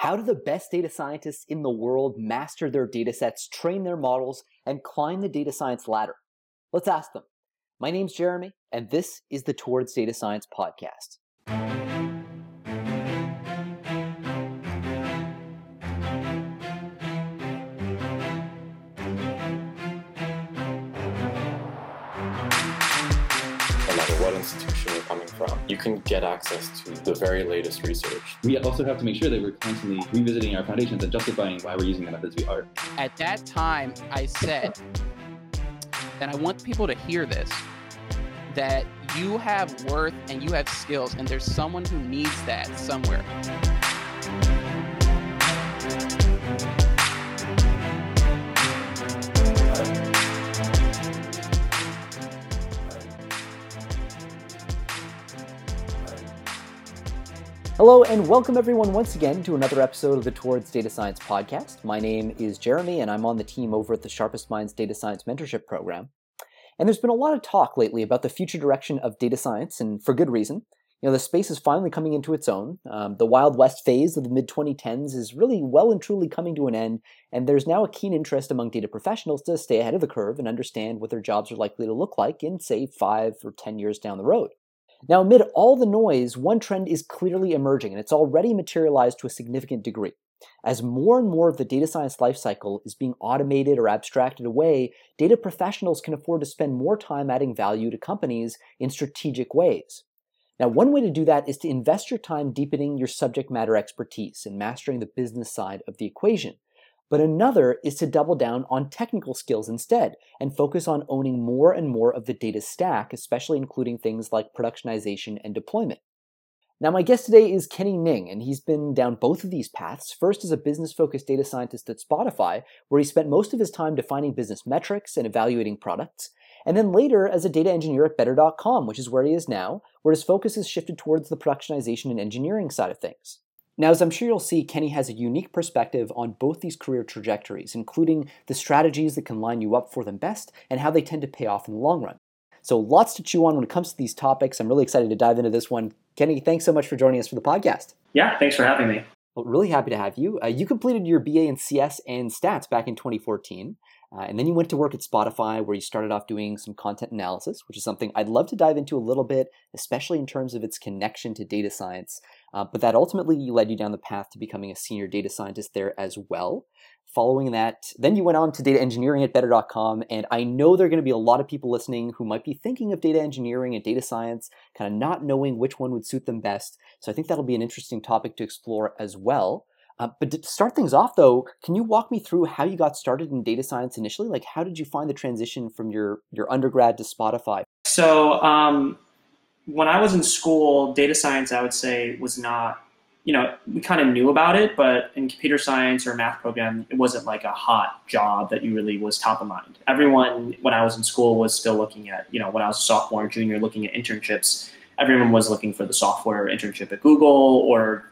How do the best data scientists in the world master their data sets, train their models, and climb the data science ladder? Let's ask them. My name's Jeremy, and this is the Towards Data Science podcast. No matter what institution you're coming from, you can get access to the very latest research. We also have to make sure that we're constantly revisiting our foundations and justifying why we're using the methods we are. At that time, I said, and I want people to hear this, that you have worth and you have skills, and there's someone who needs that somewhere. Hello and welcome everyone once again to another episode of the Towards Data Science podcast. My name is Jeremy and I'm on the team over at the Sharpest Minds Data Science Mentorship Program. And there's been a lot of talk lately about the future direction of data science, and for good reason. The space is finally coming into its own. The Wild West phase of the mid-2010s is really well and truly coming to an end, and there's now a keen interest among data professionals to stay ahead of the curve and understand what their jobs are likely to look like in, say, 5 or 10 years down the road. Now, amid all the noise, one trend is clearly emerging, and it's already materialized to a significant degree. As more and more of the data science lifecycle is being automated or abstracted away, data professionals can afford to spend more time adding value to companies in strategic ways. Now, one way to do that is to invest your time deepening your subject matter expertise and mastering the business side of the equation. But another is to double down on technical skills instead and focus on owning more and more of the data stack, especially including things like productionization and deployment. Now, my guest today is Kenny Ning, and he's been down both of these paths, first as a business-focused data scientist at Spotify, where he spent most of his time defining business metrics and evaluating products, and then later as a data engineer at Better.com, which is where he is now, where his focus has shifted towards the productionization and engineering side of things. Now, as I'm sure you'll see, Kenny has a unique perspective on both these career trajectories, including the strategies that can line you up for them best and how they tend to pay off in the long run. So lots to chew on when it comes to these topics. I'm really excited to dive into this one. Kenny, thanks so much for joining us for the podcast. Yeah, thanks for having me. Well, really happy to have you. You completed your BA in CS and Stats back in 2014. And then you went to work at Spotify, where you started off doing some content analysis, which is something I'd love to dive into a little bit, especially in terms of its connection to data science. But that ultimately led you down the path to becoming a senior data scientist there as well. Following that, then you went on to data engineering at Better.com, and I know there are going to be a lot of people listening who might be thinking of data engineering and data science, kind of not knowing which one would suit them best. So I think that'll be an interesting topic to explore as well. But to start things off, though, can you walk me through how you got started in data science initially? Like, how did you find the transition from your undergrad to Spotify? So when I was in school, data science, I would say, was not, we kind of knew about it, but in computer science or math program, it wasn't like a hot job that you really was top of mind. Everyone, when I was in school, was still looking at, when I was a sophomore, junior, looking at internships. Everyone was looking for the software internship at Google or,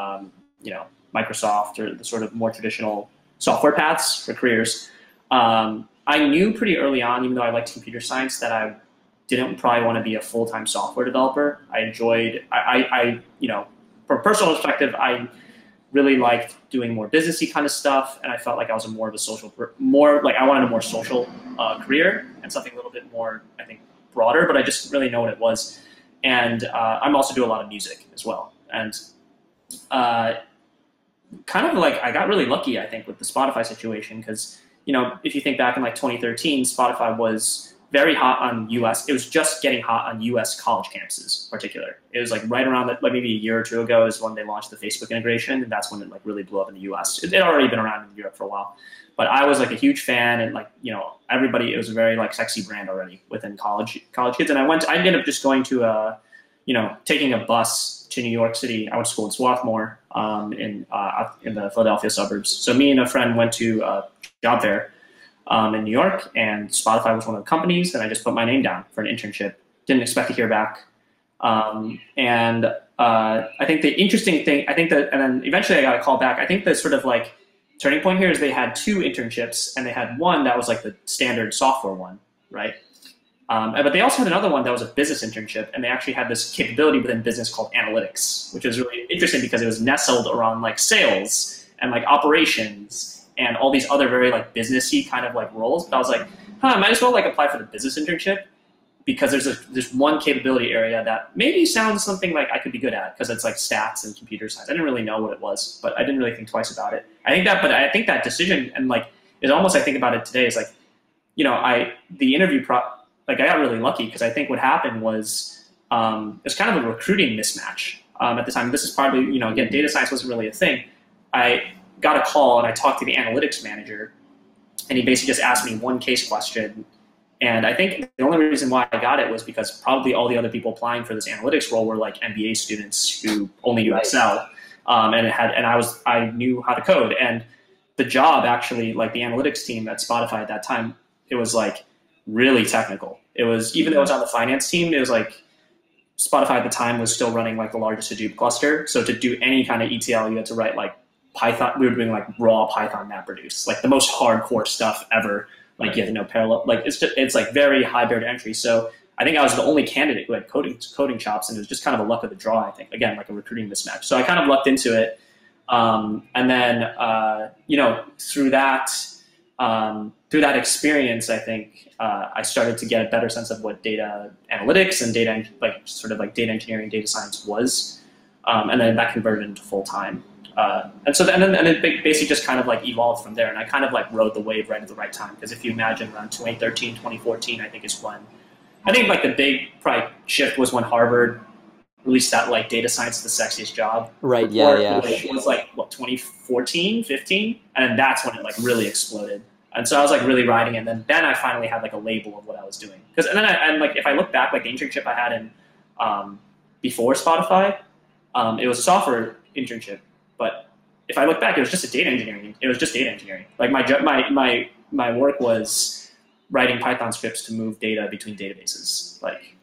Microsoft, or the sort of more traditional software paths for careers. I knew pretty early on, even though I liked computer science, that I didn't probably want to be a full-time software developer. I enjoyed, from a personal perspective, I really liked doing more businessy kind of stuff, and I felt like I was I wanted a more social career and something a little bit more, I think, broader, but I just didn't really know what it was. And I'm also do a lot of music as well. And I got really lucky, I think, with the Spotify situation, because, if you think back in 2013, Spotify was very hot on US. It was just getting hot on US college campuses in particular. It was right around maybe a year or two ago is when they launched the Facebook integration, and that's when it really blew up in the US. It had already been around in Europe for a while, but I was a huge fan, and everybody, it was a very sexy brand already within college kids. And I ended up just going to taking a bus to New York City. I went to school in Swarthmore, in the Philadelphia suburbs. So me and a friend went to a job fair in New York, and Spotify was one of the companies, and I just put my name down for an internship. Didn't expect to hear back. And I think the interesting thing, and then eventually I got a call back. I think the sort of turning point here is they had 2 internships, and they had one that was the standard software one, right? But they also had another one that was a business internship, and they actually had this capability within business called analytics, which was really interesting because it was nestled around like sales and like operations and all these other very like businessy kind of like roles. But I was like, I might as well like apply for the business internship because there's one capability area that maybe sounds something like I could be good at because it's like stats and computer science. I didn't really know what it was, but I didn't really think twice about it. I think that decision, and like it almost, I think about it today, is like, the interview like I got really lucky because I think what happened was it's kind of a recruiting mismatch at the time. This is probably, again, data science wasn't really a thing. I got a call and I talked to the analytics manager, and he basically just asked me one case question. And I think the only reason why I got it was because probably all the other people applying for this analytics role were like MBA students who only knew Excel, and I knew how to code. And the job actually, like the analytics team at Spotify at that time, it was like really technical. It was, even though it was on the finance team, it was like Spotify at the time was still running like the largest Hadoop cluster. So to do any kind of ETL, you had to write like Python. We were doing like raw Python MapReduce, like the most hardcore stuff ever. Like you have to know parallel, like it's like very high barrier to entry. So I think I was the only candidate who had coding chops, and it was just kind of a luck of the draw, I think. Again, like a recruiting mismatch. So I kind of lucked into it. And then, through that experience, I think I started to get a better sense of what data analytics and data engineering, data science was. And then that converted into full time. And it basically just kind of like evolved from there. And I kind of like rode the wave right at the right time. Because if you imagine around 2013, 2014, I think is when, I think like the big probably shift was when Harvard released that like data science is the sexiest job. Right, yeah. It was like, 2014, 15? And that's when it like really exploded. And so I was like really riding it. And then I finally had like a label of what I was doing. If I look back, like the internship I had in before Spotify, it was a software internship. But if I look back, it was just data engineering. Like my work was writing Python scripts to move data between databases.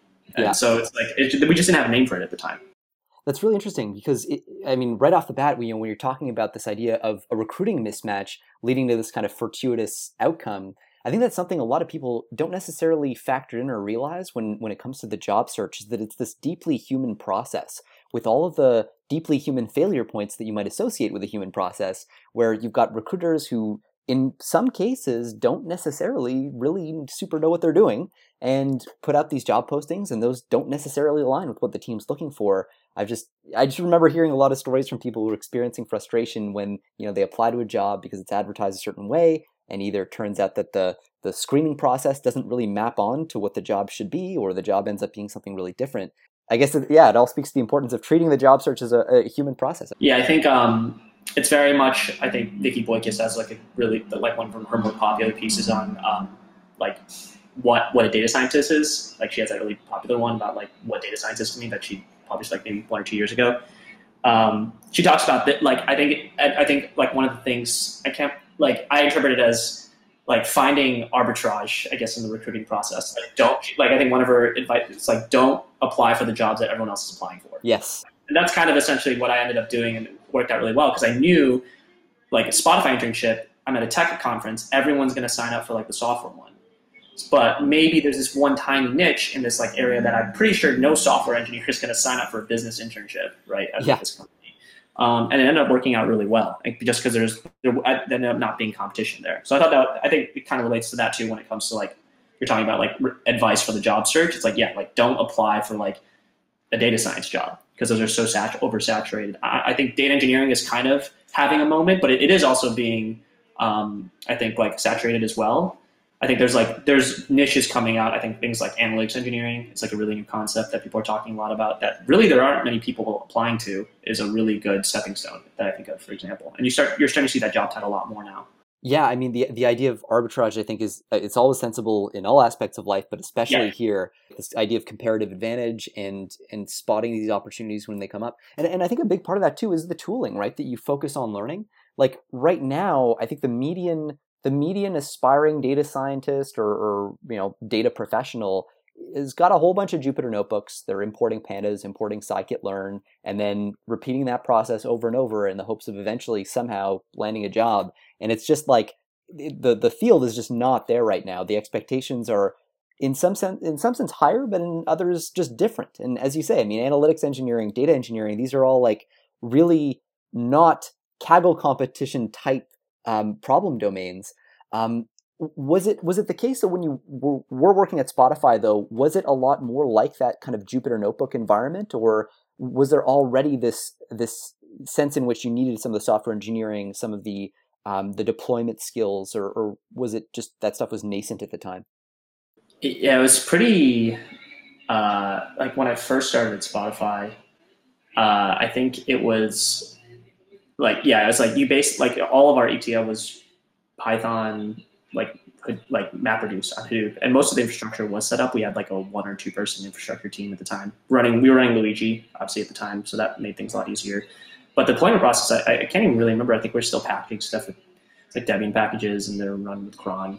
So it's like we just didn't have a name for it at the time. That's really interesting because right off the bat, when you're talking about this idea of a recruiting mismatch leading to this kind of fortuitous outcome, I think that's something a lot of people don't necessarily factor in or realize when it comes to the job search, is that it's this deeply human process with all of the deeply human failure points that you might associate with a human process, where you've got recruiters who, in some cases, don't necessarily really super know what they're doing and put out these job postings, and those don't necessarily align with what the team's looking for. I just remember hearing a lot of stories from people who are experiencing frustration when they apply to a job because it's advertised a certain way, and either it turns out that the screening process doesn't really map on to what the job should be, or the job ends up being something really different. I guess, it all speaks to the importance of treating the job search as a human process. Yeah, I think it's very much, I think Nikki Boykis has like a really, like one of her more popular pieces on like what a data scientist is. Like she has a really popular one about like what data scientists mean that she published like maybe 1 or 2 years ago. She talks about that. Like I think like one of the things I interpret it as like finding arbitrage, I guess, in the recruiting process. I think one of her advice is like, don't apply for the jobs that everyone else is applying for. Yes. And that's kind of essentially what I ended up doing, and it worked out really well because I knew, like a Spotify internship, I'm at a tech conference, everyone's going to sign up for like the software one. But maybe there's this one tiny niche in this like area that I'm pretty sure no software engineer is going to sign up for a business internship, right? At this company. And it ended up working out really well, just because there ended up not being competition there. So I think it kind of relates to that too when it comes to like you're talking about like advice for the job search. It's like, don't apply for like a data science job because those are so oversaturated. I think data engineering is kind of having a moment, but it is also being, I think, like saturated as well. I think there's niches coming out. I think things like analytics engineering, it's like a really new concept that people are talking a lot about that really there aren't many people applying to, is a really good stepping stone that I think of, for example. And you're starting to see that job title a lot more now. Yeah, the idea of arbitrage, I think, it's always sensible in all aspects of life, but especially here, this idea of comparative advantage and spotting these opportunities when they come up. And I think a big part of that too is the tooling, right? That you focus on learning. Like right now, I think the median aspiring data scientist or data professional has got a whole bunch of Jupyter notebooks. They're importing pandas, importing scikit-learn, and then repeating that process over and over in the hopes of eventually somehow landing a job. And it's just like the field is just not there right now. The expectations are in some sense higher, but in others just different. And as you say, I mean, analytics engineering, data engineering, these are all like really not Kaggle competition type problem domains. Was it the case that when you were working at Spotify, though, was it a lot more like that kind of Jupyter Notebook environment, or was there already this sense in which you needed some of the software engineering, some of the deployment skills, or was it just that stuff was nascent at the time? Yeah, it was pretty like when I first started at Spotify, I think it was like, yeah, it was like you based like all of our ETL was Python, like MapReduce on Hadoop, and most of the infrastructure was set up. We had like a 1 or 2 person infrastructure team at the time we were running Luigi obviously at the time, so that made things a lot easier. But the deployment process, I can't even really remember. I think we're still packaging stuff with like Debian packages, and they're run with cron.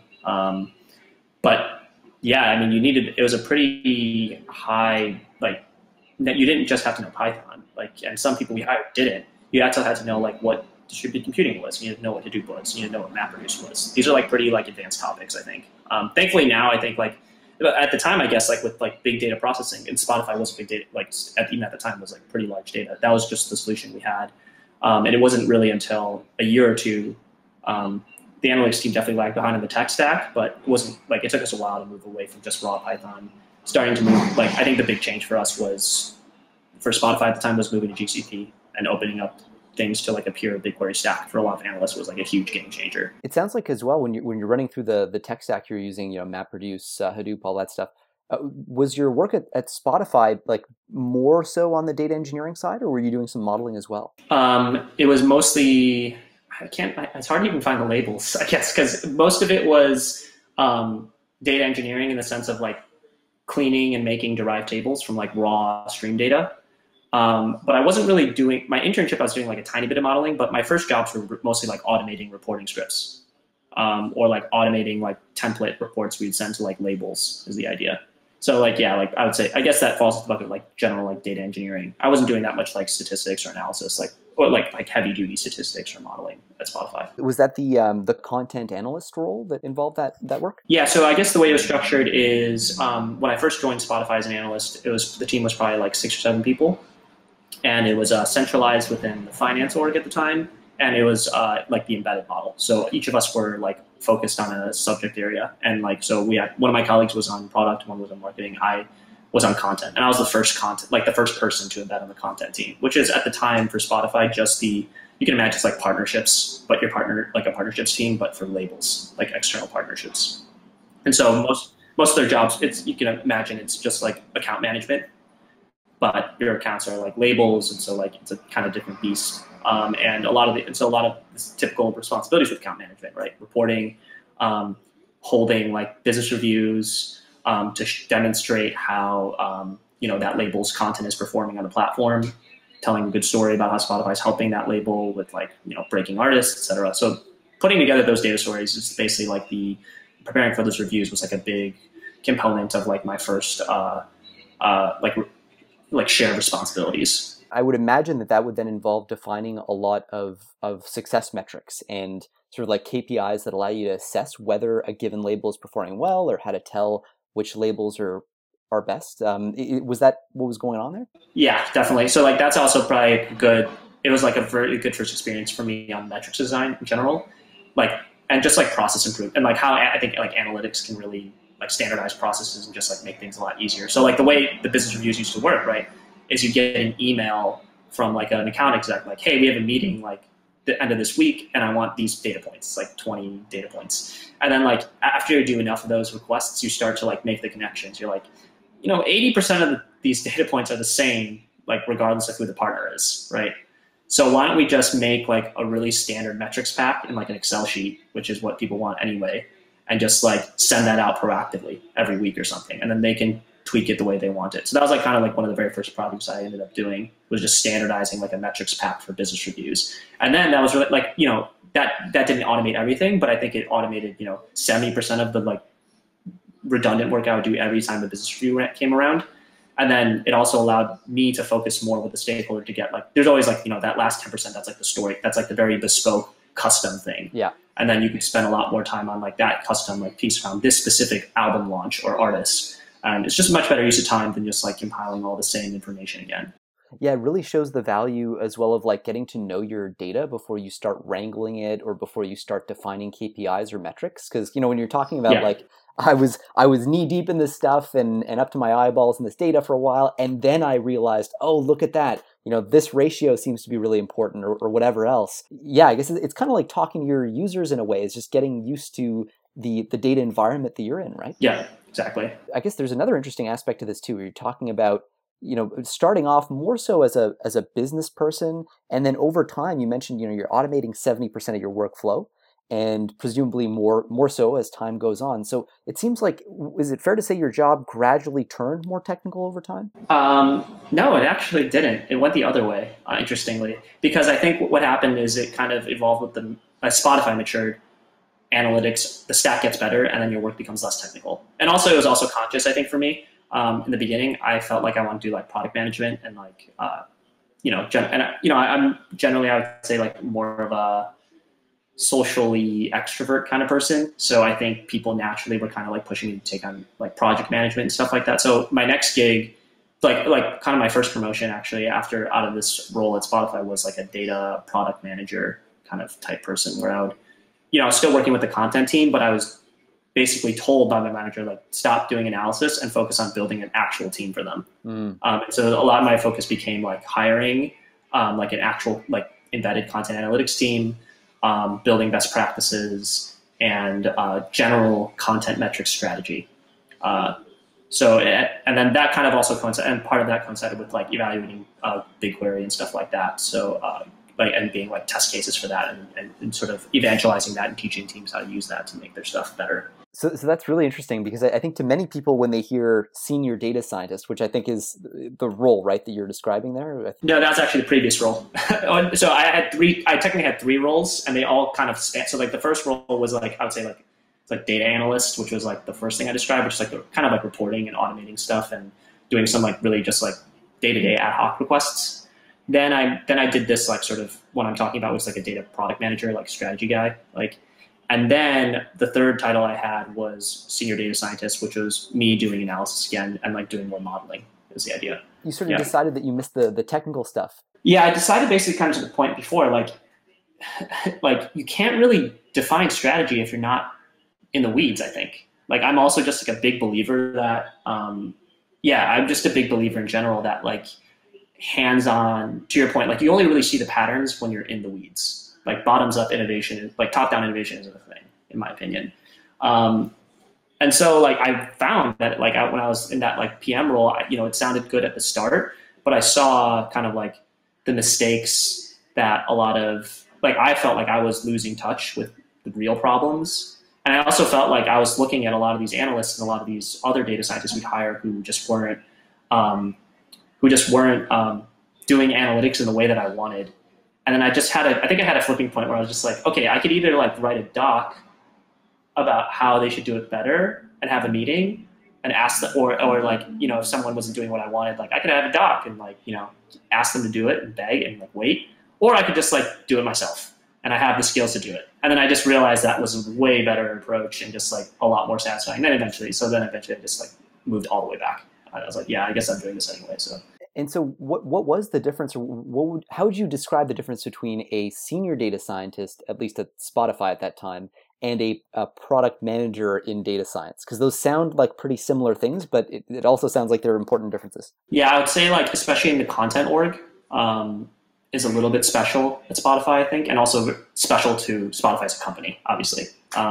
But yeah, I mean, it was a pretty high, like, that you didn't just have to know Python, like, and some people we hired didn't. You also had to know like what distributed computing was. You need to know what Hadoop was. You need to know what MapReduce was. These are like pretty like advanced topics, I think. Thankfully now, I think like at the time, I guess like with like big data processing, and Spotify was big data, like even at the time was like pretty large data. That was just the solution we had, and it wasn't really until a year or two. The analytics team definitely lagged behind in the tech stack, but it wasn't like it took us a while to move away from just raw Python, starting to move. Like I think the big change for us was for Spotify at the time was moving to GCP and opening up things to like a pure BigQuery stack for a lot of analysts was like a huge game changer. It sounds like as well when you're running through the tech stack you're using, MapReduce, Hadoop, all that stuff. Was your work at Spotify like more so on the data engineering side, or were you doing some modeling as well? It was mostly. It's hard to even find the labels, I guess, because most of it was data engineering in the sense of like cleaning and making derived tables from like raw stream data. But I wasn't really doing, my internship, I was doing like a tiny bit of modeling, but my first jobs were mostly like automating reporting scripts or like automating like template reports we'd send to like labels is the idea. So like, yeah, like I would say, I guess that falls into the bucket of like general like data engineering. I wasn't doing that much like statistics or analysis, or heavy duty statistics or modeling at Spotify. Was that the content analyst role that involved that work? Yeah, so I guess the way it was structured is when I first joined Spotify as an analyst, the team was probably like 6 or 7 people, and it was centralized within the finance org at the time, and it was like the embedded model. So each of us were like focused on a subject area, and like so we had one of my colleagues was on product, one was on marketing, I was on content, and I was the first person to embed on the content team, which is at the time for Spotify just you can imagine it's like partnerships, but your partner like a partnerships team, but for labels, like external partnerships. And so most of their jobs, you can imagine it's just like account management, but your accounts are like labels, and so like it's a kind of different beast. And a lot of typical responsibilities with account management, right? Reporting, holding like business reviews, to demonstrate how that label's content is performing on the platform, telling a good story about how Spotify is helping that label with like breaking artists, etc. So putting together those data stories is basically like preparing for those reviews was like a big component of like my first like shared responsibilities. I would imagine that would then involve defining a lot of success metrics and sort of like KPIs that allow you to assess whether a given label is performing well, or how to tell which labels are best. Was that what was going on there? Yeah, definitely. So like that's also probably good. It was like a very good first experience for me on metrics design in general, like, and just like process improvement, and like how I think like analytics can really like standardize processes and just like make things a lot easier. So like the way the business reviews used to work, right, is you get an email from like an account exec, like, hey, we have a meeting like the end of this week, and I want these data points, like 20 data points. And then like after you do enough of those requests, you start to like make the connections. You're like, 80% of these data points are the same, like regardless of who the partner is, right? So why don't we just make like a really standard metrics pack in like an Excel sheet, which is what people want anyway, and just like send that out proactively every week or something, and then they can tweak it the way they want it. So that was like kind of like one of the very first projects I ended up doing, was just standardizing like a metrics pack for business reviews. And then that was really like, that didn't automate everything, but I think it automated, 70% of the like redundant work I would do every time the business review came around. And then it also allowed me to focus more with the stakeholder to get like, there's always like, that last 10%, that's like the story. That's like the very bespoke custom thing. Yeah. And then you could spend a lot more time on like that custom like piece around this specific album launch or artist. And it's just a much better use of time than just like compiling all the same information again. Yeah, it really shows the value as well of like getting to know your data before you start wrangling it or before you start defining KPIs or metrics. Because, you know, when you're talking about like, I was knee deep in this stuff and up to my eyeballs in this data for a while. And then I realized, oh, look at that. You know, this ratio seems to be really important or whatever else. Yeah, I guess it's kind of like talking to your users in a way. It's just getting used to the data environment that you're in, right? Yeah, exactly. I guess there's another interesting aspect to this too, where you're talking about, you know, starting off more so as a business person, and then over time, you mentioned, you know, you're automating 70% of your workflow, and presumably more so as time goes on. So it seems like, is it fair to say your job gradually turned more technical over time? No, it actually didn't. It went the other way, interestingly, because I think what happened is it kind of evolved with as Spotify matured. Analytics, the stack gets better, and then your work becomes less technical. And also, it was also conscious, I think, for me. In the beginning, I felt like I wanted to do like product management and like, I'm generally, I would say like more of a socially extrovert kind of person. So I think people naturally were kind of like pushing me to take on like project management and stuff like that. So my next gig, like kind of my first promotion actually out of this role at Spotify was like a data product manager kind of type person where I would, I was still working with the content team, but I was basically told by my manager, like, stop doing analysis and focus on building an actual team for them. So a lot of my focus became like hiring, like an actual like embedded content analytics team, building best practices, and general content metrics strategy. And then that kind of also coincided, and part of that coincided with like evaluating BigQuery and stuff like that. So and being like test cases for that and sort of evangelizing that and teaching teams how to use that to make their stuff better. So that's really interesting, because I think to many people, when they hear senior data scientist, which I think is the role, right, that you're describing there? No, that's actually the previous role. So I technically had three roles, and they all kind of span. So like the first role was like, I would say like, it's like data analyst, which was like the first thing I described, which is like the kind of like reporting and automating stuff and doing some like really just like day-to-day ad hoc requests. Then I did this like sort of what I'm talking about was like a data product manager, like strategy guy, like. And then the third title I had was senior data scientist, which was me doing analysis again and like doing more modeling is the idea. You sort of decided that you missed the technical stuff. Yeah, I decided basically kind of to the point before, like you can't really define strategy if you're not in the weeds, I think. Like I'm also just like a big believer that, I'm just a big believer in general that like hands-on, to your point, like you only really see the patterns when you're in the weeds. Like bottoms-up innovation, like top-down innovation isn't a thing, in my opinion. And so, like, I found that, like, when I was in that like PM role, it sounded good at the start, but I saw kind of like the mistakes that a lot of, like, I felt like I was losing touch with the real problems, and I also felt like I was looking at a lot of these analysts and a lot of these other data scientists we'd hire who just weren't doing analytics in the way that I wanted. And then I think I had a flipping point where I was just like, okay, I could either like write a doc about how they should do it better and have a meeting and ask them, or like, if someone wasn't doing what I wanted, like I could have a doc and like, ask them to do it and beg and like wait, or I could just like do it myself and I have the skills to do it. And then I just realized that was a way better approach and just like a lot more satisfying. Then eventually I just like moved all the way back. I was like, yeah, I guess I'm doing this anyway. So. And so what was the difference, or how would you describe the difference between a senior data scientist, at least at Spotify at that time, and a product manager in data science? Because those sound like pretty similar things, but it also sounds like there are important differences. Yeah, I would say like, especially in the content org, is a little bit special at Spotify, I think, and also special to Spotify as a company, obviously.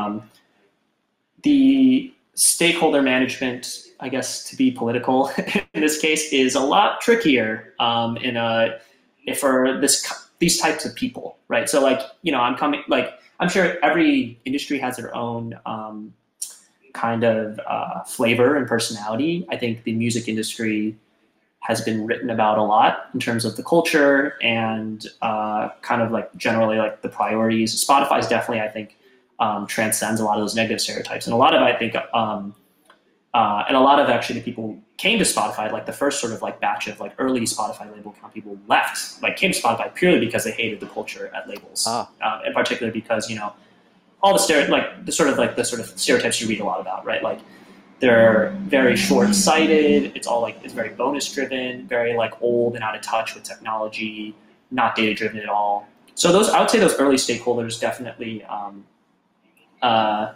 The stakeholder management, I guess, to be political in this case, is a lot trickier for these types of people, right? So like, I'm sure every industry has their own kind of flavor and personality. I think the music industry has been written about a lot in terms of the culture and kind of like generally like the priorities. Spotify is definitely, I think, transcends a lot of those negative stereotypes. And a lot of, I think, and a lot of actually the people came to Spotify, like the first sort of like batch of like early Spotify label account people left, like came to Spotify purely because they hated the culture at labels, in particular because, you know, all the sort of stereotypes you read a lot about, right? Like they're very short-sighted. It's all like, it's very bonus-driven, very like old and out of touch with technology, not data-driven at all. So I would say those early stakeholders definitely, had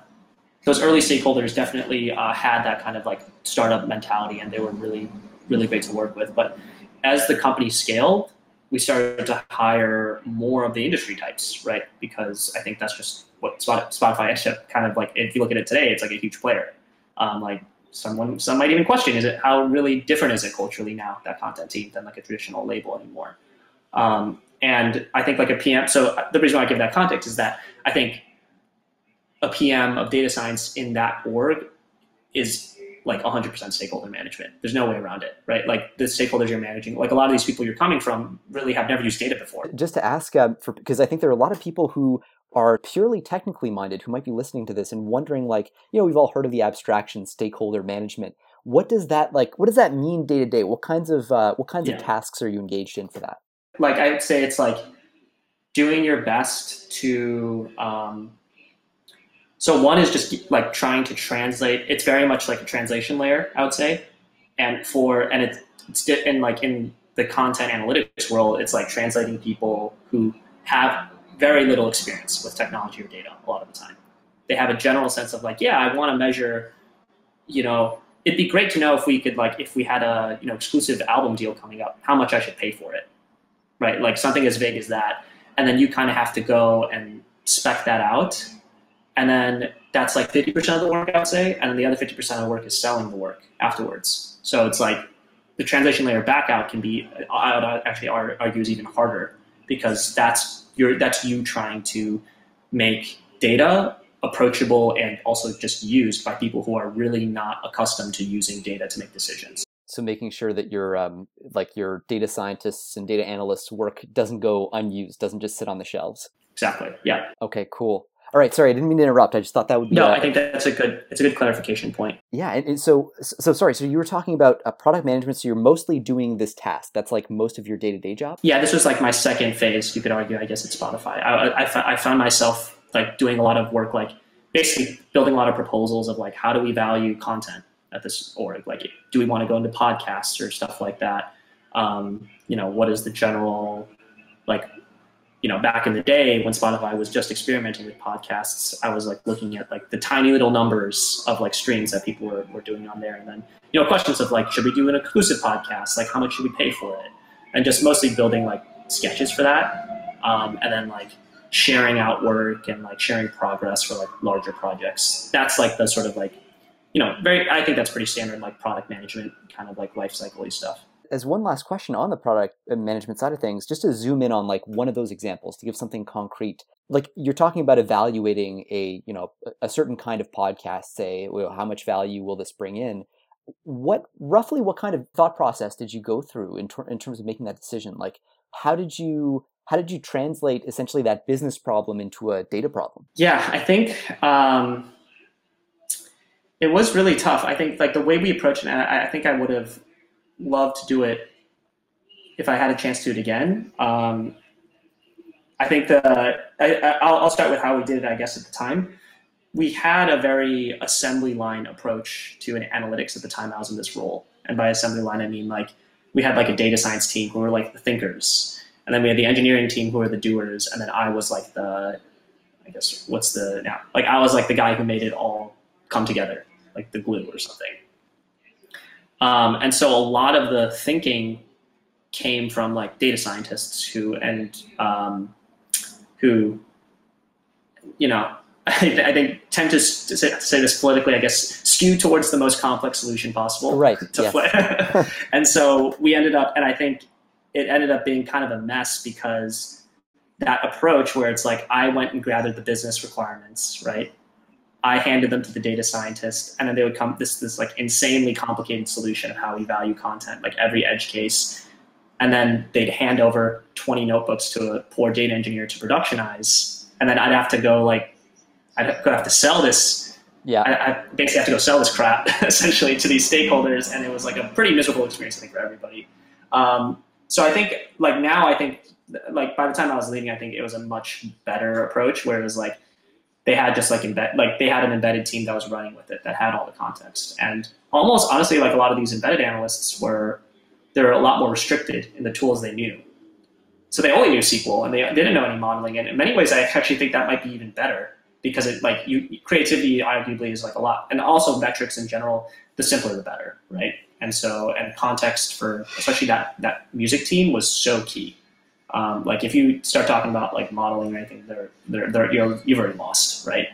that kind of like startup mentality, and they were really, really great to work with. But as the company scaled, we started to hire more of the industry types, right? Because I think that's just what Spotify ended up kind of like, if you look at it today, it's like a huge player. Like some might even question, how really different is it culturally now, that content team, than like a traditional label anymore? And I think like a PM, so the reason why I give that context is that I think a PM of data science in that org is like 100% stakeholder management. There's no way around it, right? Like the stakeholders you're managing, like a lot of these people you're coming from really have never used data before. Just to ask, because I think there are a lot of people who are purely technically minded who might be listening to this and wondering, like, you know, we've all heard of the abstraction stakeholder management. What does that mean day to day? What kinds of tasks are you engaged in for that? Like I would say it's like doing your best to, so one is just like trying to translate. It's very much like a translation layer, I would say. And it's in like in the content analytics world, it's like translating people who have very little experience with technology or data a lot of the time. They have a general sense of like, yeah, I want to measure, you know, it'd be great to know if we had a, you know, exclusive album deal coming up, how much I should pay for it, right? Like something as vague as that. And then you kind of have to go and spec that out. And then that's like 50% of the work, I would say. And then the other 50% of the work is selling the work afterwards. So it's like the translation layer back out can be, I would actually argue, is even harder, because that's you trying to make data approachable and also just used by people who are really not accustomed to using data to make decisions. So making sure that your data scientists and data analysts' work doesn't go unused, doesn't just sit on the shelves. Exactly. Yeah. Okay, cool. All right, sorry, I didn't mean to interrupt. I just thought that would be... No, I think it's a good clarification point. Yeah, and so sorry, so you were talking about product management, so you're mostly doing this task. That's like most of your day-to-day job? Yeah, this was like my second phase, you could argue, I guess, at Spotify. I found myself like doing a lot of work, like basically building a lot of proposals of like, how do we value content at this org? Like, do we want to go into podcasts or stuff like that? You know, what is the general, like, you know, back in the day when Spotify was just experimenting with podcasts, I was like looking at like the tiny little numbers of like streams that people were doing on there. And then, you know, questions of like, should we do an exclusive podcast? Like, how much should we pay for it? And just mostly building like sketches for that. And then like sharing out work and like sharing progress for like larger projects. That's like the sort of like, you know, I think that's pretty standard, like product management kind of like life cycle-y stuff. As one last question on the product management side of things, just to zoom in on like one of those examples to give something concrete, like you're talking about evaluating a certain kind of podcast, say, well, how much value will this bring in? Roughly what kind of thought process did you go through in terms of making that decision? Like, how did you translate essentially that business problem into a data problem? Yeah, I think it was really tough. I think like the way we approached it, and I think I would have loved to do it if I had a chance to do it again. I think I'll start with how we did it, I guess, at the time. We had a very assembly line approach to an analytics at the time I was in this role. And by assembly line, I mean like we had like a data science team who were like the thinkers. And then we had the engineering team who were the doers. And then I was like I was like the guy who made it all come together, like the glue or something. And so a lot of the thinking came from like data scientists who, you know, I think tend to say this politically, I guess, skew towards the most complex solution possible. Right. Yes. And so we ended up, and I think it ended up being kind of a mess because that approach where it's like, I went and gathered the business requirements, right? I handed them to the data scientist, and then they would come this like insanely complicated solution of how we value content, like every edge case. And then they'd hand over 20 notebooks to a poor data engineer to productionize. And then I'd have to sell this Yeah. I basically have to go sell this crap essentially to these stakeholders, and it was like a pretty miserable experience, I think, for everybody. So I think like now, I think like by the time I was leaving, I think it was a much better approach where it was like they had just like they had an embedded team that was running with it that had all the context, and almost honestly, like a lot of these embedded analysts they're a lot more restricted in the tools they knew. So they only knew SQL and they didn't know any modeling. And in many ways, I actually think that might be even better because it like creativity arguably is like a lot, and also metrics in general. The simpler the better, right? And context for especially that music team was so key. Like if you start talking about like modeling or anything, you've already lost, right?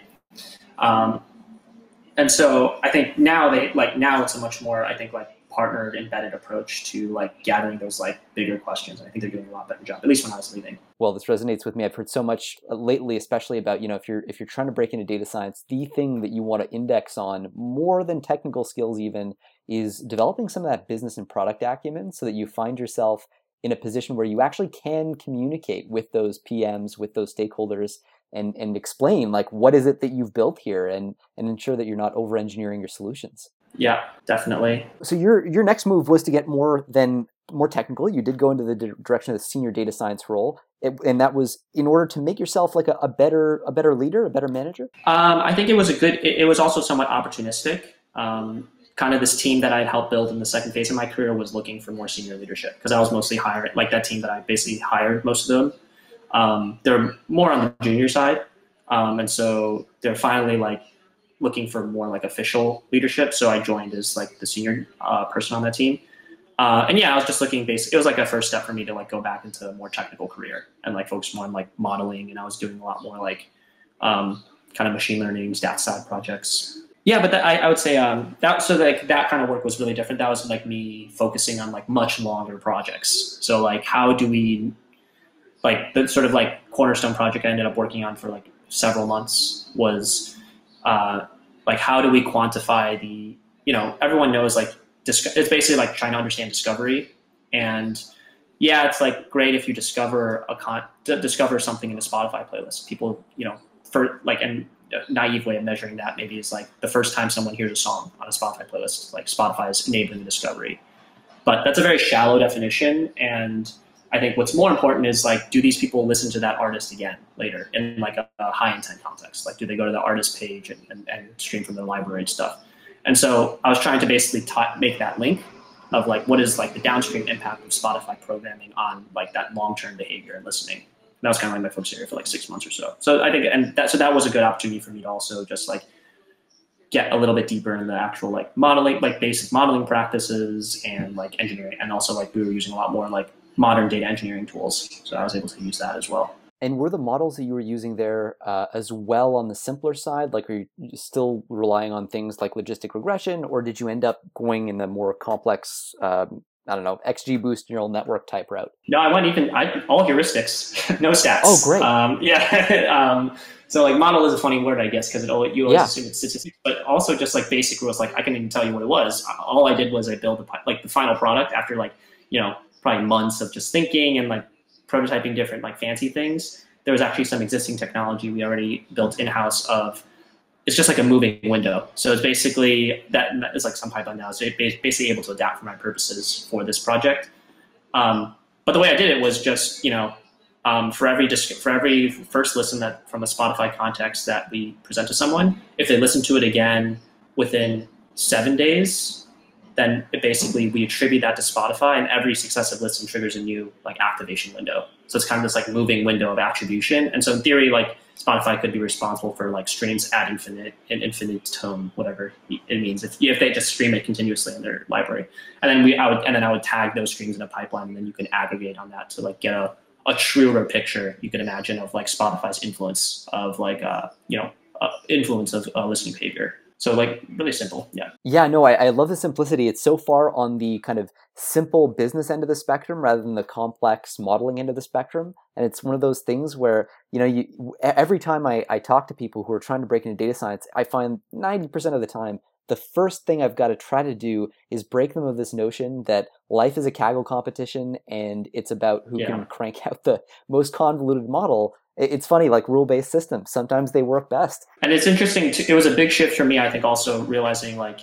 And so I think now it's a much more, I think, like partnered embedded approach to like gathering those like bigger questions. I think they're doing a lot better job, at least when I was leaving. Well, this resonates with me. I've heard so much lately, especially about, if you're trying to break into data science, the thing that you want to index on more than technical skills even is developing some of that business and product acumen so that you find yourself in a position where you actually can communicate with those PMs, with those stakeholders, and explain like what is it that you've built here, and ensure that you're not over engineering your solutions. Yeah, definitely. So your next move was to get more technical. You did go into the direction of the senior data science role, and that was in order to make yourself like a better leader, a better manager. I think it was it was also somewhat opportunistic. Kind of this team that I'd helped build in the second phase of my career was looking for more senior leadership because I was mostly hired, like that team that I basically hired, most of them. They're more on the junior side. And so they're finally like looking for more like official leadership. So I joined as like the senior person on that team. And yeah, I was just looking it was like a first step for me to like go back into a more technical career and like focus more on like modeling. And I was doing a lot more like kind of machine learning, stats side projects. Yeah, but I would say that kind of work was really different. That was like me focusing on like much longer projects. So like how do we, like the sort of like cornerstone project I ended up working on for like several months was like how do we quantify the, everyone knows like it's basically like trying to understand discovery. And yeah, it's like great if you discover something in a Spotify playlist. People, for like, and a naive way of measuring that maybe is like the first time someone hears a song on a Spotify playlist, like Spotify is enabling the discovery. But that's a very shallow definition. And I think what's more important is like, do these people listen to that artist again later in like a high intent context? Like, do they go to the artist page and stream from their library and stuff? And so I was trying to basically make that link of like, what is like the downstream impact of Spotify programming on like that long-term behavior and listening. And that was kind of like my focus area for like 6 months or so. So I think, that was a good opportunity for me to also just like get a little bit deeper in the actual like modeling, like basic modeling practices and like engineering. And also like we were using a lot more like modern data engineering tools. So I was able to use that as well. And were the models that you were using there as well on the simpler side? Like, are you still relying on things like logistic regression, or did you end up going in the more complex, XGBoost neural network type route? No, I went all heuristics, no stats. Oh, great. So like model is a funny word, I guess, because you always assume it's statistics, but also just like basic rules. Like I couldn't even tell you what it was. All I did was I built the final product after like, probably months of just thinking and like prototyping different like fancy things. There was actually some existing technology we already built in-house it's just like a moving window. So it's basically, that is like some Python now. So it's basically able to adapt for my purposes for this project. But the way I did it was just, for every first listen that from a Spotify context that we present to someone, if they listen to it again within 7 days, then we attribute that to Spotify, and every successive listen triggers a new like activation window. So it's kind of this like moving window of attribution. And so in theory, like Spotify could be responsible for like streams ad infinitum, whatever it means, if they just stream it continuously in their library. And then I would tag those streams in a pipeline, and then you can aggregate on that to like get a truer picture you can imagine of like Spotify's influence of like influence of listening behavior. So like really simple, yeah. Yeah, no, I love the simplicity. It's so far on the kind of simple business end of the spectrum rather than the complex modeling end of the spectrum. And it's one of those things where, every time I talk to people who are trying to break into data science, I find 90% of the time, the first thing I've got to try to do is break them of this notion that life is a Kaggle competition and it's about who can crank out the most convoluted model. It's funny, like rule-based systems, sometimes they work best. And it's interesting, it was a big shift for me, I think, also realizing like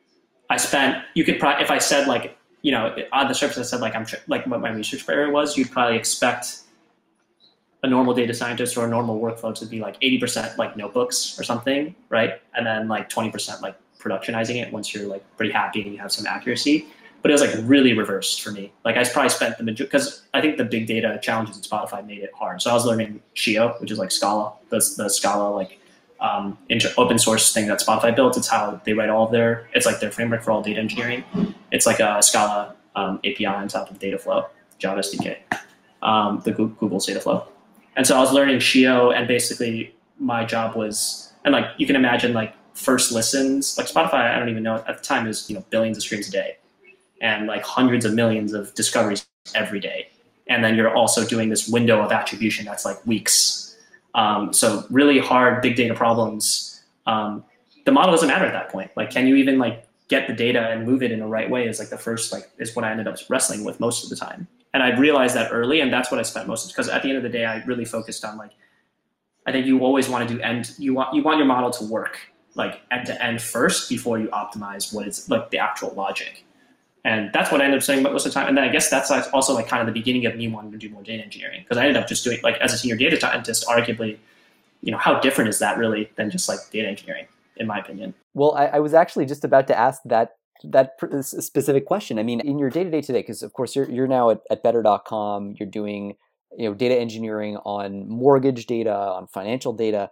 if I said like, on the surface I said like, like what my research area was, you'd probably expect a normal data scientist or a normal workflow to be like 80% like notebooks or something, right? And then like 20% like productionizing it once you're like pretty happy and you have some accuracy. But it was like really reversed for me. Like I probably spent because I think the big data challenges at Spotify made it hard. So I was learning Shio, which is like Scala, the Scala like open source thing that Spotify built. It's how they write it's like their framework for all data engineering. It's like a Scala API on top of Dataflow, Java SDK, the Google's Dataflow. And so I was learning Shio, and basically my job was, and like you can imagine like first listens, like Spotify, I don't even know at the time, is billions of streams a day and like hundreds of millions of discoveries every day. And then you're also doing this window of attribution that's like weeks. So really hard big data problems. The model doesn't matter at that point. Like, can you even like get the data and move it in the right way is like the first, like, is what I ended up wrestling with most of the time. And I realized that early, and that's what I spent most of, because at the end of the day, I really focused on like, I think you always want to do you want your model to work like end to end first before you optimize what is like the actual logic. And that's what I ended up saying most of the time. And then I guess that's also like kind of the beginning of me wanting to do more data engineering, because I ended up just doing, like, as a senior data scientist, arguably, how different is that really than just like data engineering, in my opinion? Well, I was actually just about to ask that specific question. I mean, in your day-to-day today, because of course you're now at Better.com, you're doing data engineering on mortgage data, on financial data.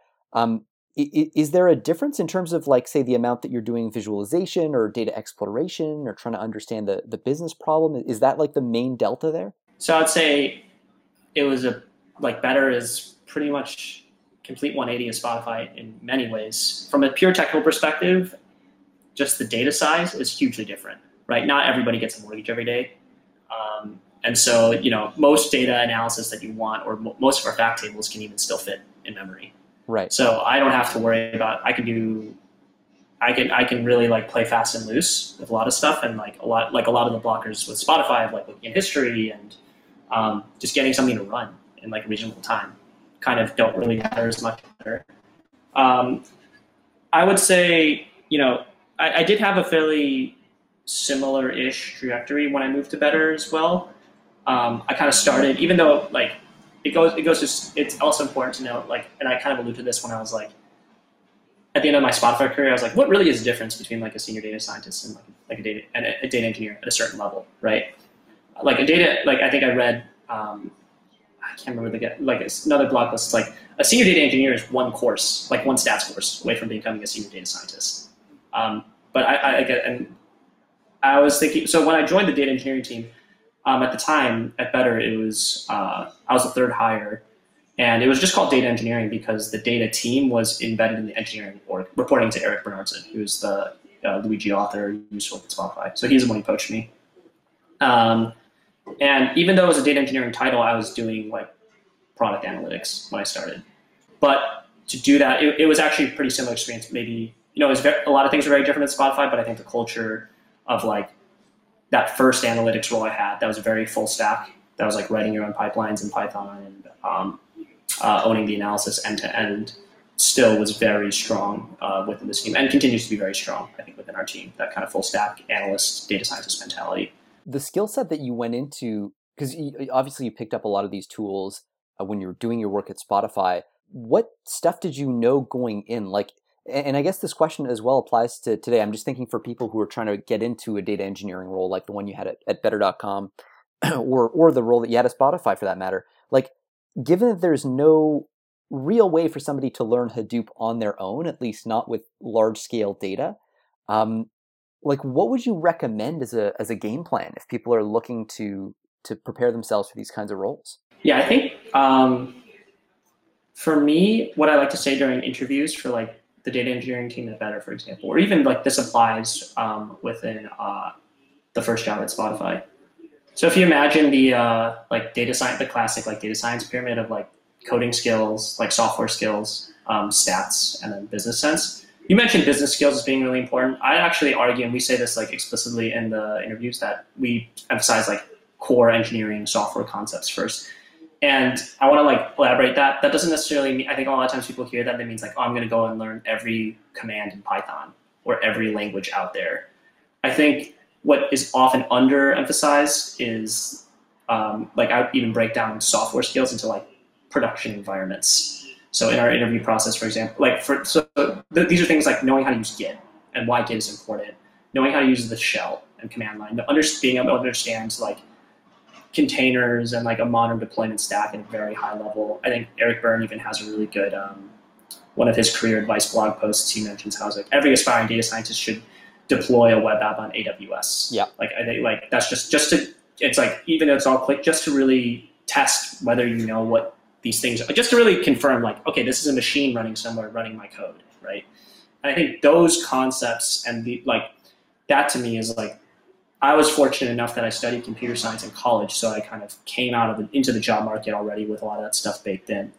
Is there a difference in terms of, like, say, the amount that you're doing visualization or data exploration or trying to understand the business problem? Is that like the main delta there? So I'd say it was Better is pretty much complete 180 of Spotify in many ways. From a pure technical perspective, just the data size is hugely different, right? Not everybody gets a mortgage every day. And so, most data analysis that you want, or most of our fact tables, can even still fit in memory. Right. So I don't have to worry about, I can really like play fast and loose with a lot of stuff. And like a lot of the blockers with Spotify, like looking at history and just getting something to run in like a reasonable time, kind of don't really matter as much. I would say, I did have a fairly similar-ish trajectory when I moved to Better as well. I kind of started, even though like it goes just, it's also important to note, like, and I kind of alluded to this when I was like, at the end of my Spotify career, I was like, what really is the difference between like a senior data scientist and like a data engineer at a certain level, right? Like I think I read, I can't remember it's another blog post. It's like a senior data engineer is one course, like one stats course away from becoming a senior data scientist. But I was thinking, so when I joined the data engineering team, at the time at Better, it was, I was the third hire, and it was just called data engineering because the data team was embedded in the engineering org, reporting to Eric Bernardson, who's the Luigi author who used to work at Spotify. So he's the one who poached me. And even though it was a data engineering title, I was doing like product analytics when I started. But to do that, it was actually a pretty similar experience. Maybe, it was a lot of things were very different at Spotify, but I think the culture of like that first analytics role I had, that was very full stack. That was like writing your own pipelines in Python and owning the analysis end to end, still was very strong within this team, and continues to be very strong, I think, within our team, that kind of full stack analyst, data scientist mentality. The skill set that you went into, because obviously you picked up a lot of these tools when you were doing your work at Spotify. What stuff did you know going in? Like, and I guess this question as well applies to today. I'm just thinking for people who are trying to get into a data engineering role, like the one you had at Better.com, or the role that you had at Spotify for that matter. Like, given that there's no real way for somebody to learn Hadoop on their own, at least not with large scale data, like, what would you recommend as a game plan if people are looking to prepare themselves for these kinds of roles? Yeah, I think for me, what I like to say during interviews for like the data engineering team at Better, for example, or even like this applies within the first job at Spotify. So if you imagine the like data science, the classic like data science pyramid of like coding skills, like software skills, stats, and then business sense. You mentioned business skills as being really important. I actually argue, and we say this like explicitly in the interviews, that we emphasize like core engineering software concepts first. And I want to like elaborate that. That doesn't necessarily mean, I think a lot of times people hear that, means like, oh, I'm going to go and learn every command in Python or every language out there. I think what is often underemphasized is like I would even break down software skills into like production environments. So in our interview process, for example, like these are things like knowing how to use Git and why Git is important, knowing how to use the shell and command line, being able to understand like containers and like a modern deployment stack at a very high level. I think Eric Byrne even has a really good one of his career advice blog posts. He mentions how like every aspiring data scientist should deploy a web app on AWS. Yeah, like I think like that's just to, it's like even though it's all click, just to really test whether you know what these things are, just to really confirm like, okay, this is a machine running somewhere running my code, right? And I think those concepts and the like that to me is like, I was fortunate enough that I studied computer science in college, so I kind of came out of into the job market already with a lot of that stuff baked in.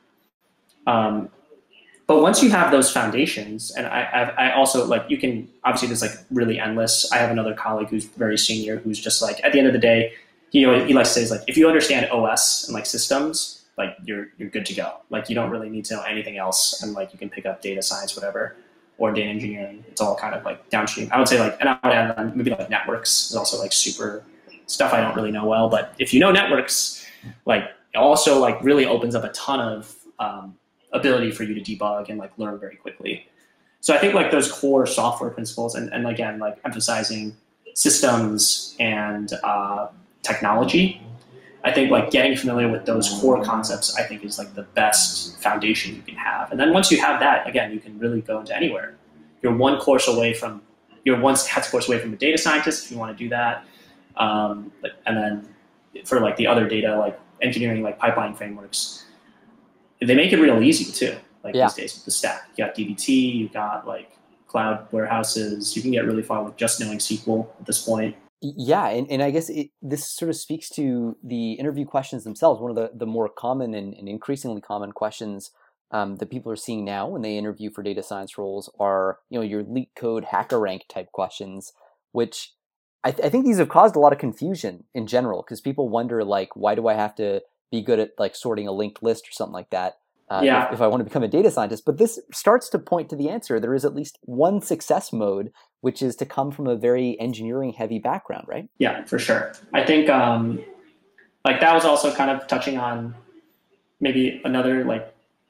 But once you have those foundations, and I also like, you can obviously there's like really endless. I have another colleague who's very senior who's just like at the end of the day, he likes to say is like, if you understand OS and like systems, like you're good to go. Like you don't really need to know anything else, and like you can pick up data science, whatever, or data engineering. It's all kind of like downstream. I would say like, and I would add maybe like networks is also like super stuff I don't really know well, but if you know networks, like it also like really opens up a ton of ability for you to debug and like learn very quickly. So I think like those core software principles and again, like emphasizing systems and technology, I think like getting familiar with those core concepts, I think is like the best foundation you can have. And then once you have that, again, you can really go into anywhere. You're one course away from a data scientist if you want to do that. And then for like the other data, like engineering, like pipeline frameworks, they make it real easy too. Like these days with the stack, you got DBT, you got like cloud warehouses. You can get really far with just knowing SQL at this point. Yeah, and I guess this sort of speaks to the interview questions themselves. One of the more common and increasingly common questions that people are seeing now when they interview for data science roles are, your LeetCode HackerRank type questions, which I think these have caused a lot of confusion in general because people wonder like, why do I have to be good at like sorting a linked list or something like that if I want to become a data scientist? But this starts to point to the answer. There is at least one success mode, which is to come from a very engineering heavy background, right? Yeah, for sure. I think like that was also kind of touching on maybe another like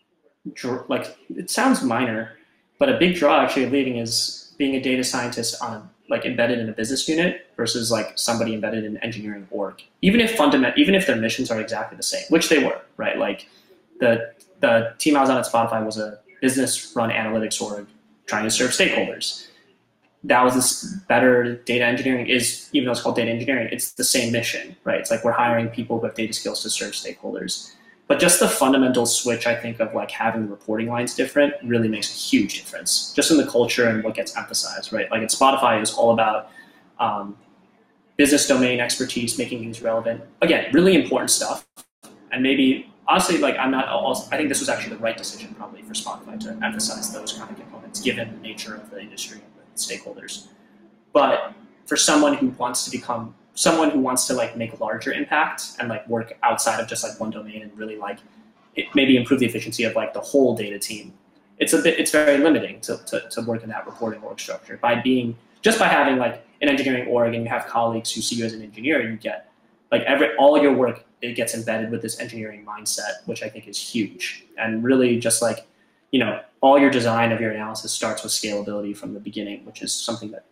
it sounds minor, but a big draw actually of leaving is being a data scientist on like embedded in a business unit versus like somebody embedded in engineering org. Even if their missions are exactly the same, which they were, right? Like the team I was on at Spotify was a business run analytics org trying to serve stakeholders. That was this better data engineering is, even though it's called data engineering, it's the same mission, right? It's like we're hiring people who have data skills to serve stakeholders. But just the fundamental switch, I think, of like having the reporting lines different really makes a huge difference just in the culture and what gets emphasized, right? Like at Spotify, it's all about business domain expertise, making things relevant. Again, really important stuff. And maybe, honestly, like I think this was actually the right decision probably for Spotify to emphasize those kind of components given the nature of the industry and the stakeholders. But for someone who wants to like make a larger impact and like work outside of just like one domain and really like maybe improve the efficiency of like the whole data team, it's very limiting to work in that reporting org structure. By having like an engineering org and you have colleagues who see you as an engineer, you get like all your work, it gets embedded with this engineering mindset, which I think is huge. And really just like, all your design of your analysis starts with scalability from the beginning, which is something that,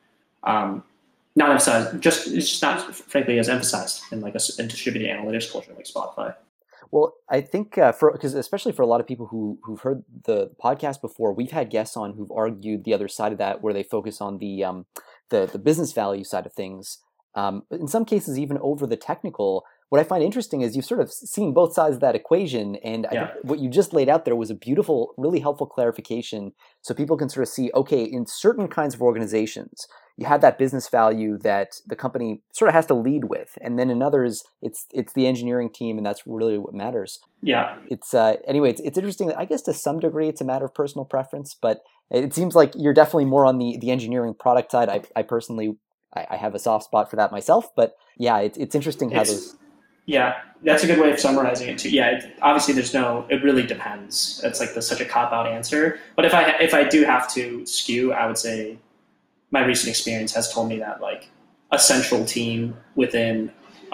not emphasized, it's just not frankly as emphasized in like a distributed analytics culture like Spotify. Well, I think because especially for a lot of people who've heard the podcast before, we've had guests on who've argued the other side of that, where they focus on the business value side of things. In some cases, even over the technical. What I find interesting is you've sort of seen both sides of that equation, and I think what you just laid out there was a beautiful, really helpful clarification, so people can sort of see, okay, in certain kinds of organizations, you have that business value that the company sort of has to lead with, and then in others, it's the engineering team, and that's really what matters. Yeah. It's anyway, it's interesting. I guess to some degree, it's a matter of personal preference, but it seems like you're definitely more on the engineering product side. I personally, I have a soft spot for that myself, but yeah, it's interesting how those. Yeah, that's a good way of summarizing it too. Yeah, obviously it really depends. It's like such a cop-out answer. But if I do have to skew, I would say my recent experience has told me that like a central team within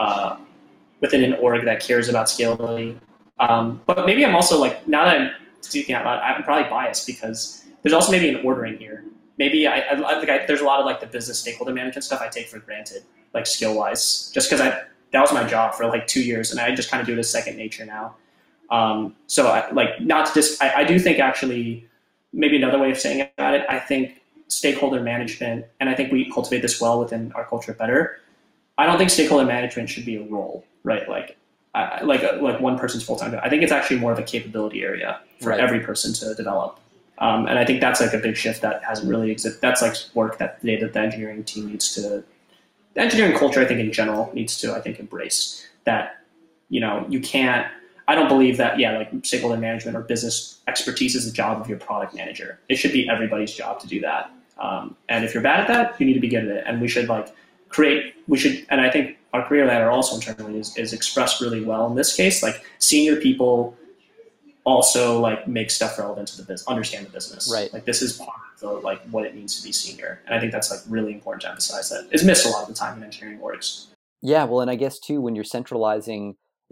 an org that cares about scalability. But maybe I'm also like, now that I'm speaking out loud, I'm probably biased because there's also maybe an ordering here. Maybe there's a lot of like the business stakeholder management stuff I take for granted, like skill wise, just because that was my job for like 2 years, and I just kind of do it as second nature now. So I do think actually maybe another way of saying about it, I think stakeholder management, and I think we cultivate this well within our culture better. I don't think stakeholder management should be a role, right? Like one person's full-time job. I think it's actually more of a capability area for every person to develop. And I think that's like a big shift that hasn't really existed. That's like work that the engineering team needs to, the engineering culture, I think in general needs to, I think, embrace that, you can't, I don't believe that, like stakeholder management or business expertise is the job of your product manager. It should be everybody's job to do that. And if you're bad at that, you need to be good at it. And we should and I think our career ladder also internally is expressed really well in this case. Like senior people also like make stuff relevant to the business, understand the business. Right. Like this is part of the, like what it means to be senior. And I think that's like really important to emphasize that is missed a lot of the time in engineering orgs. Yeah, well, and I guess too, when you're centralizing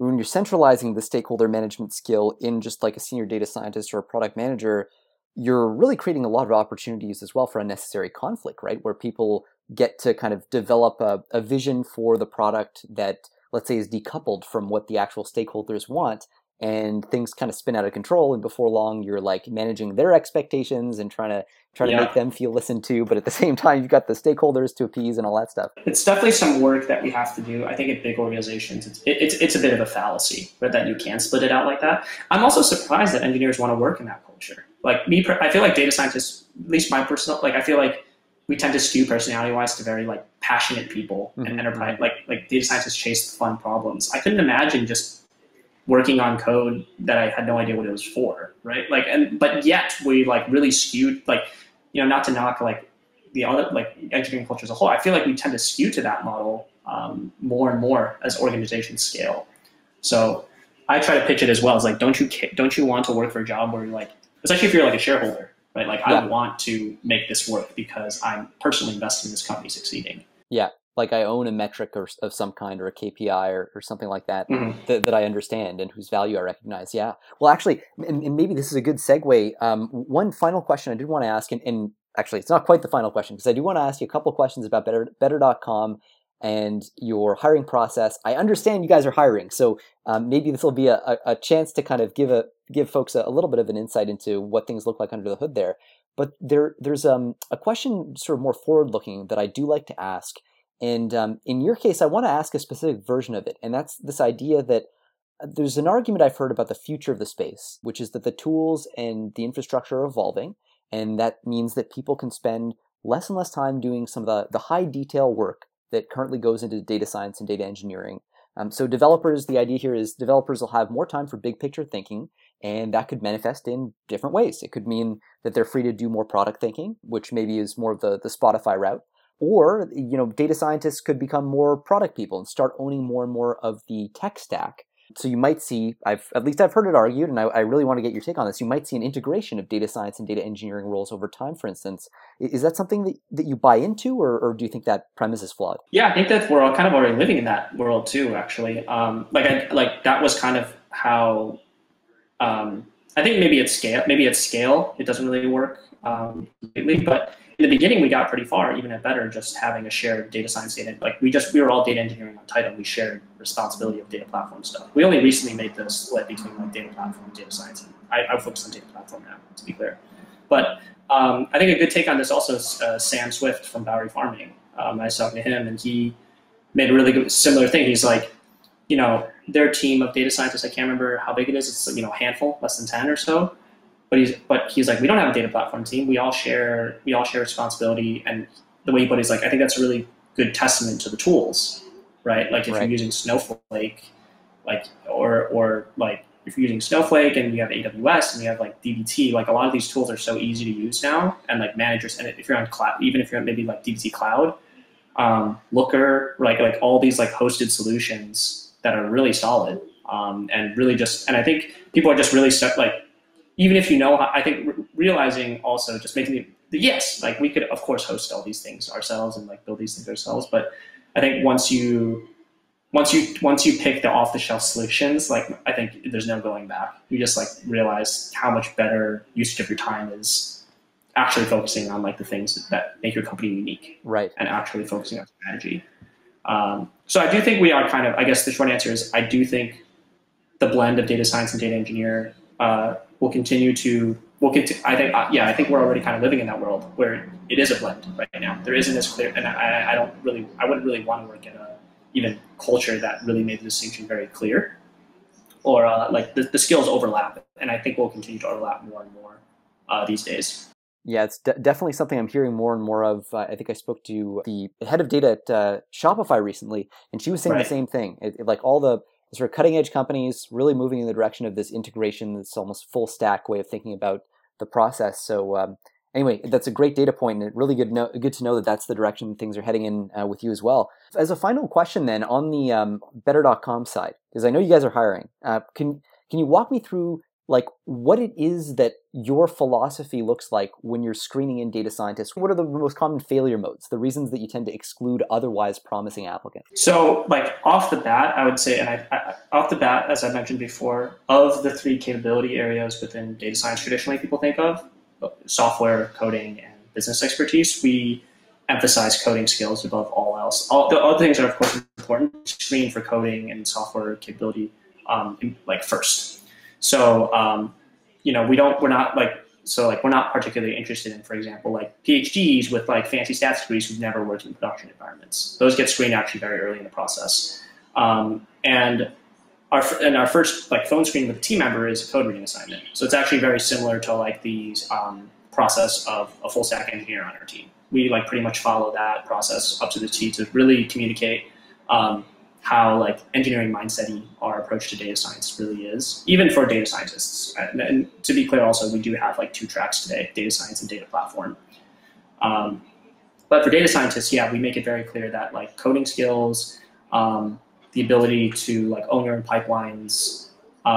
the stakeholder management skill in just like a senior data scientist or a product manager, you're really creating a lot of opportunities as well for unnecessary conflict, right? Where people get to kind of develop a vision for the product that, let's say, is decoupled from what the actual stakeholders want, and things kind of spin out of control. And before long, you're like managing their expectations and trying to make them feel listened to. But at the same time, you've got the stakeholders to appease and all that stuff. It's definitely some work that we have to do. I think at big organizations, it's a bit of a fallacy, right, that you can split it out like that. I'm also surprised that engineers want to work in that culture. Like me, I feel like data scientists, at least my personal, like I feel like we tend to skew personality-wise to very like passionate people and enterprise. Like data scientists chase the fun problems. I couldn't imagine just working on code that I had no idea what it was for, right? Like, but yet we like really skewed, like, not to knock like the other like engineering culture as a whole. I feel like we tend to skew to that model more and more as organizations scale. So I try to pitch it as well as like, don't you want to work for a job where you're like, especially if you're like a shareholder, right? Like I want to make this work because I'm personally invested in this company succeeding. Yeah. Like I own a metric of some kind or a KPI or something like that, that I understand and whose value I recognize. Yeah. Well, actually, and maybe this is a good segue. One final question I did want to ask, and actually it's not quite the final question because I do want to ask you a couple of questions about Better.com and your hiring process. I understand you guys are hiring, so maybe this will be a chance to kind of give folks a little bit of an insight into what things look like under the hood there. But there's a question sort of more forward-looking that I do like to ask. And in your case, I want to ask a specific version of it. And that's this idea that there's an argument I've heard about the future of the space, which is that the tools and the infrastructure are evolving. And that means that people can spend less and less time doing some of the high detail work that currently goes into data science and data engineering. So the idea here is developers will have more time for big picture thinking, and that could manifest in different ways. It could mean that they're free to do more product thinking, which maybe is more of the Spotify route. Or, data scientists could become more product people and start owning more and more of the tech stack. So you might see, I've heard it argued, and I really want to get your take on this, you might see an integration of data science and data engineering roles over time, for instance. Is that something that you buy into, or do you think that premise is flawed? Yeah, I think that we're all kind of already living in that world too, actually. That was kind of how, I think maybe at scale, it doesn't really work completely, but in the beginning, we got pretty far, even at Better, just having a shared data science data. Like we were all data engineering on Titan. We shared responsibility of data platform stuff. We only recently made the split between like data platform and data science. I focus on data platform now, to be clear. But I think a good take on this also is Sam Swift from Bowery Farming. I was talking to him, and he made a really good similar thing. He's like, their team of data scientists, I can't remember how big it is. It's a handful, less than 10 or so. But he's like, we don't have a data platform team. We all share responsibility. And the way he put it is like, I think that's a really good testament to the tools, right? Like if you're using Snowflake, or if you're using Snowflake and you have AWS and you have like dbt, like a lot of these tools are so easy to use now. And like managers, and if you're on cloud, even if you're maybe like dbt cloud, Looker, like all these like hosted solutions that are really solid, and really just, and I think people are just really stuck, like, even if you know, I think realizing also just making yes, like we could of course host all these things ourselves and like build these things ourselves, but I think once you pick the off-the-shelf solutions, like I think there's no going back. You just like realize how much better usage of your time is actually focusing on like the things that make your company unique, right? And actually focusing on strategy. So I do think we are kind of, I guess the short answer is I do think the blend of data science and data engineer will continue to. I think we're already kind of living in that world where it is a blend right now. There isn't as clear, and I wouldn't really want to work in a even culture that really made the distinction very clear, or like the skills overlap, and I think we'll continue to overlap more and more these days. Yeah, it's definitely something I'm hearing more and more of. I think I spoke to the head of data at Shopify recently, and she was saying the same thing. Like all the sort of cutting edge companies really moving in the direction of this integration, this almost full stack way of thinking about the process. So anyway, that's a great data point, and really good to know that that's the direction things are heading in with you as well. As a final question then, on the Better.com side, because I know you guys are hiring, can you walk me through like what it is that your philosophy looks like when you're screening in data scientists? What are the most common failure modes, the reasons that you tend to exclude otherwise promising applicants? So like off the bat, I would say, and off the bat, as I mentioned before, of the three capability areas within data science traditionally people think of, software, coding, and business expertise, we emphasize coding skills above all else. All the other things are of course important, screen for coding and software capability like first. So, we're not particularly interested in, for example, like PhDs with like fancy stats degrees who've never worked in production environments. Those get screened actually very early in the process. And our first like phone screen with a team member is a code reading assignment. So it's actually very similar to like the process of a full stack engineer on our team. We like pretty much follow that process up to the T to really communicate how like engineering mindset-y our approach to data science really is, even for data scientists. And to be clear also, we do have like two tracks today, data science and data platform. But for data scientists, yeah, we make it very clear that like coding skills, the ability to like own your own pipelines,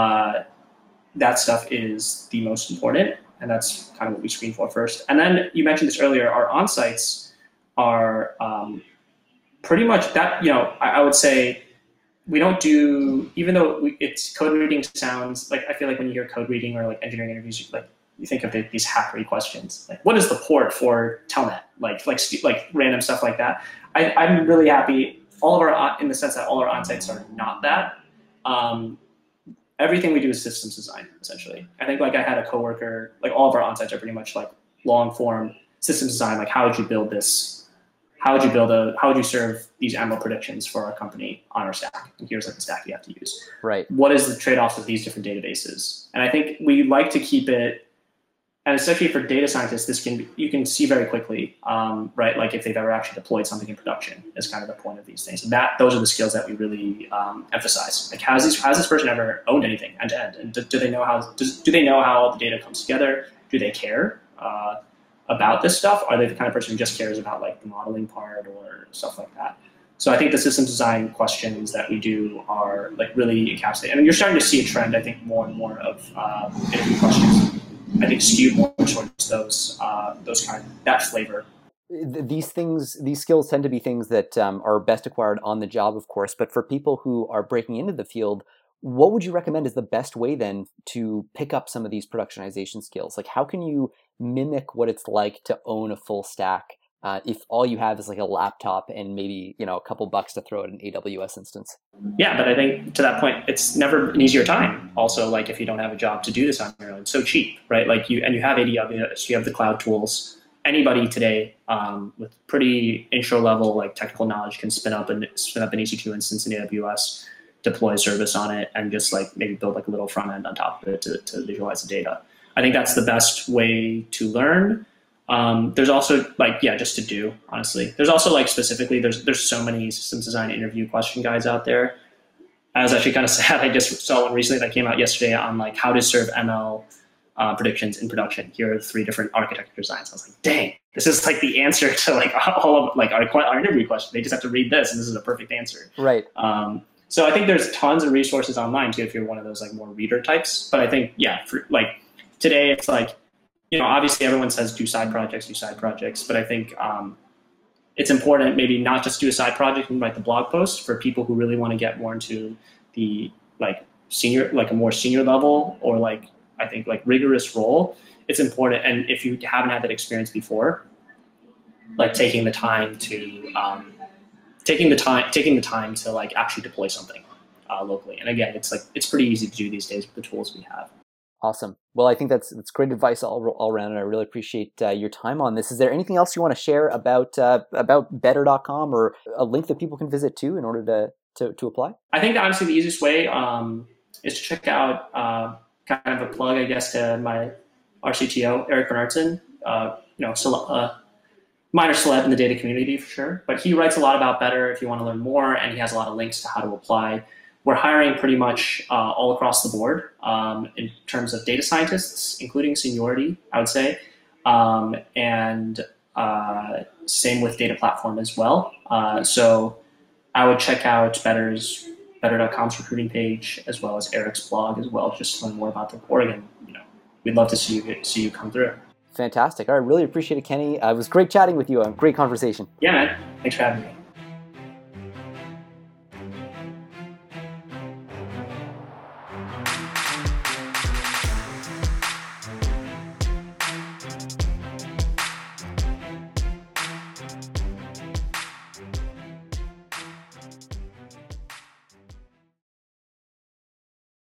that stuff is the most important. And that's kind of what we screen for first. And then you mentioned this earlier, our on-sites are pretty much that, I would say we don't do, even though it's code reading sounds like, I feel like when you hear code reading or like engineering interviews, you think of these hackery questions, like what is the port for Telnet, like random stuff like that. I'm really happy. In the sense that all our on-sites are not that. Everything we do is systems design, essentially. I think like I had a coworker, like all of our on-sites are pretty much like long form systems design. Like how would you build this? How would you serve these ML predictions for our company on our stack? And here's like the stack you have to use. Right. What is the trade-offs of these different databases? And I think we like to keep it, and especially for data scientists, you can see very quickly, right? Like if they've ever actually deployed something in production is kind of the point of these things. And those are the skills that we really emphasize. Like has this person ever owned anything end to end? And do they know how all the data comes together? Do they care about this stuff? Are they the kind of person who just cares about like the modeling part or stuff like that? So I think the systems design questions that we do are like really encapsulated. And you're starting to see a trend, I think, more and more of interview questions. I think skew more towards those that flavor. These skills tend to be things that are best acquired on the job, of course. But for people who are breaking into the field, what would you recommend is the best way then to pick up some of these productionization skills? Like how can you mimic what it's like to own a full stack if all you have is like a laptop and maybe a couple bucks to throw at an AWS instance? Yeah, but I think to that point, it's never an easier time. Also, like if you don't have a job to do this on your own, it's so cheap, right? Like you have AWS, you have the cloud tools. Anybody today with pretty intro level like technical knowledge can spin up an EC2 instance in AWS, deploy a service on it, and just like maybe build like a little front end on top of it to visualize the data. I think that's the best way to learn. There's also just to do, honestly. There's also like specifically, there's so many systems design interview question guides out there. I was actually kind of sad. I just saw one recently that came out yesterday on like how to serve ML predictions in production. Here are 3 different architecture designs. I was like, dang, this is like the answer to like all of like our interview question. They just have to read this and this is a perfect answer. Right. So I think there's tons of resources online too if you're one of those like more reader types. But I think for, like today it's like, obviously everyone says do side projects, but I think it's important maybe not just do a side project and write the blog post for people who really want to get more into the like a more senior level or like I think like rigorous role. It's important, and if you haven't had that experience before, like taking the time to like actually deploy something locally. And again, it's pretty easy to do these days with the tools we have. Awesome. Well, I think that's great advice all around, and I really appreciate your time on this. Is there anything else you want to share about Better.com or a link that people can visit to in order to apply? I think honestly the easiest way is to check out kind of a plug, I guess, to our CTO, Eric Bernardson. Minor celeb in the data community for sure, but he writes a lot about Better if you want to learn more, and he has a lot of links to how to apply. We're hiring pretty much all across the board in terms of data scientists, including seniority, I would say, and same with data platform as well. So I would check out Better.com's recruiting page as well as Eric's blog as well, just to learn more about the org. And we'd love to see you come through. Fantastic. All right, really appreciate it, Kenny. It was great chatting with you. Great conversation. Yeah, man. Thanks for having me.